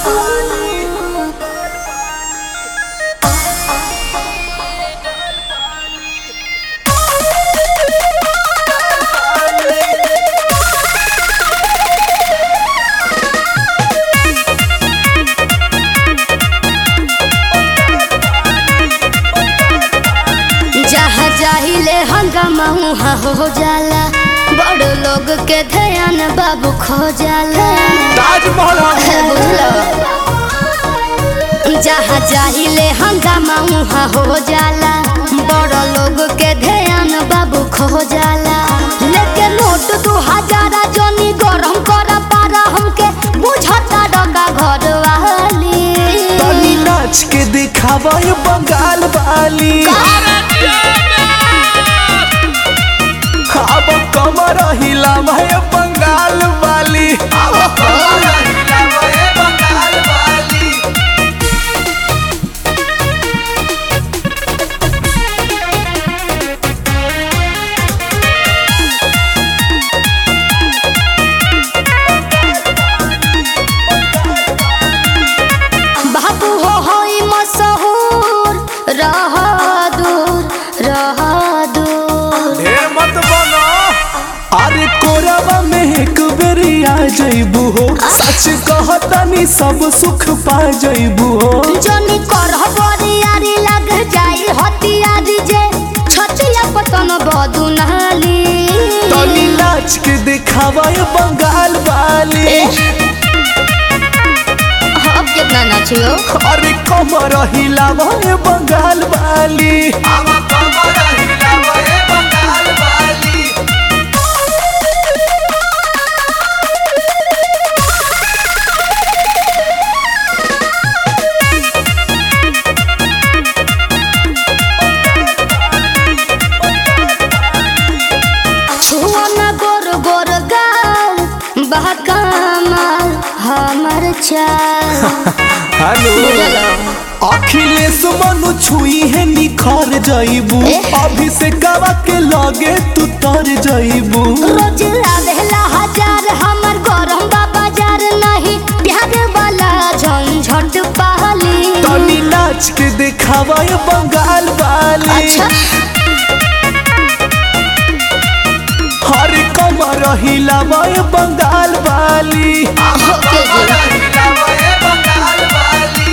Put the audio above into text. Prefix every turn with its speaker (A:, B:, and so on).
A: जाहिले हंगामा उहाँ हो जाला, बड़ लोग के ध्यान बाबू खो जाला।
B: ताजमहल
A: बुझलो, जहाँ जाहिले हंगामा उहाँ हो जाला, बड़ लोग के ध्यान बाबू खो जाला। लेके नोट 2000 जनी गरम कर पारा हमके बुझता डगा घर वाली।
B: तनी नाच के दिखावा ये बंगाल वाली। अब कमर हिलावा ये बंगाल वाली।
A: बाबू हो होई मशहूर, रह दूर रह दूर।
B: ढेर मत बनो, अरे कोरावा में एक बेरी आ जइबू हो। सच कहतानी सब सुख पा जइबू हो।
A: जनी करह बरियारी लग जाई हथियारी जे छचिया पतन बदुनाली।
B: तनी नाच के दिखावा ये बंगाल वाली।
A: अब कितना नाचियो?
B: अरे कमर हिलावा ये बंगाल वाली।
A: छुआ ना गोर गोर गाल, बहकामल हमर चाल।
B: हेलो, अखिलेश मनु छुई है निखर जाइबू। अभिषेकवा के लगे तू तर जाइबू।
A: रोज आवेला हजार हमर गरम बाजार, नहीं प्यार वाला झंझट पहली।
B: तनी नाच के दिखावा ये बंगाल वाली।
A: अच्छा,
B: हर कमर हिलावा ये बंगाल वाली।
A: ओके जी।